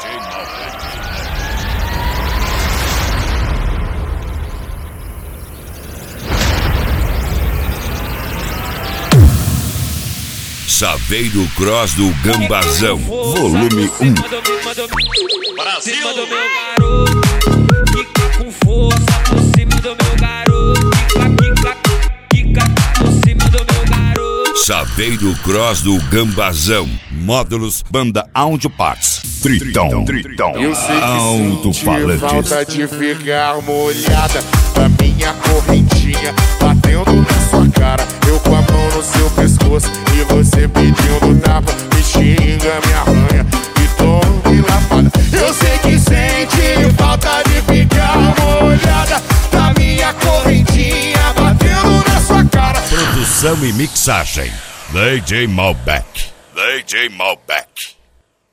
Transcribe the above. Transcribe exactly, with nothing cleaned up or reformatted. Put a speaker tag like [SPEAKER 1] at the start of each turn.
[SPEAKER 1] Saveiro Cross do Gambazão, volume um.
[SPEAKER 2] Brasil! Cima do meu garoto, quica com força por cima do meu garoto, quica, quica, quica por cima do meu garoto.
[SPEAKER 1] Saveiro Cross do Gambazão, módulos, banda Audio Parts. Tritão, Tritão,
[SPEAKER 3] eu sei que senti falta de ficar molhada da minha correntinha batendo na sua cara. Eu com a mão no seu pescoço e você pedindo tapa, me xinga, me arranha e tome lapada. Eu sei que sente falta de ficar molhada da minha correntinha batendo na sua cara.
[SPEAKER 1] Produção e mixagem, D J Malbec, D J Malbec.